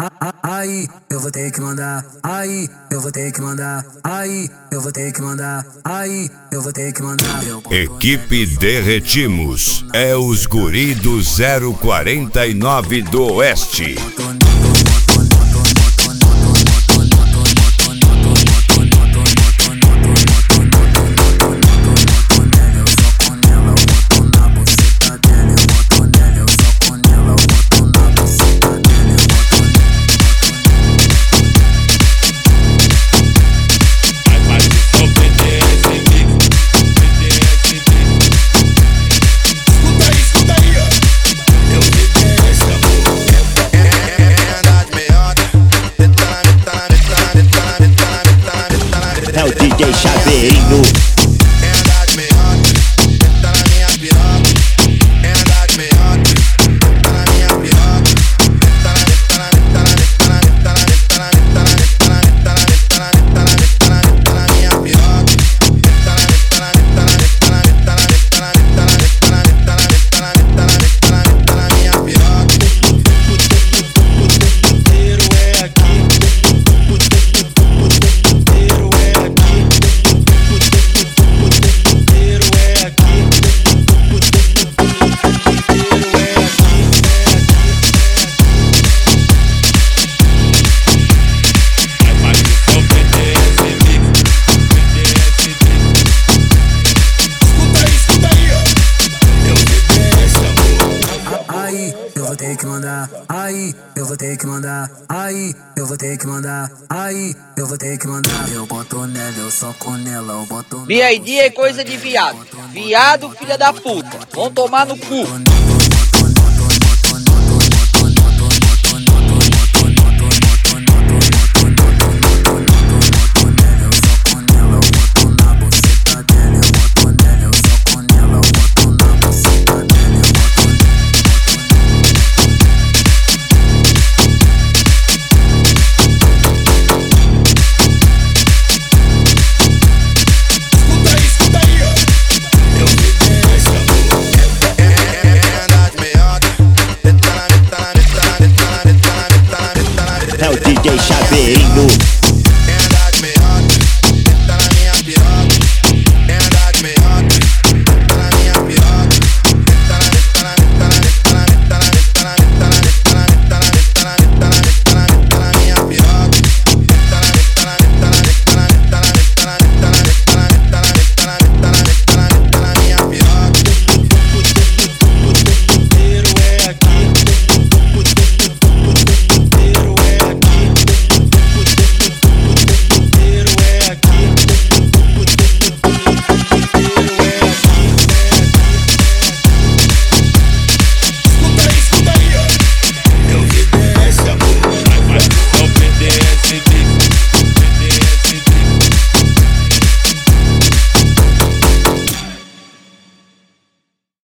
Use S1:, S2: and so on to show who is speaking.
S1: Aí eu vou ter que mandar, aí eu vou ter que mandar, aí eu vou ter que mandar, aí eu vou ter que mandar.
S2: Equipe Derretimos é os guri do 049 do Oeste.
S3: É o DJ Chaveirinho.
S1: Eu vou ter que mandar, aí eu vou ter que mandar, aí eu vou ter que mandar, aí eu vou ter que mandar. Eu boto nela, eu soco nela, eu boto.
S4: BID é coisa de viado. Viado, filha da puta. Vão tomar no cu.
S3: É o DJ Chaveirinho.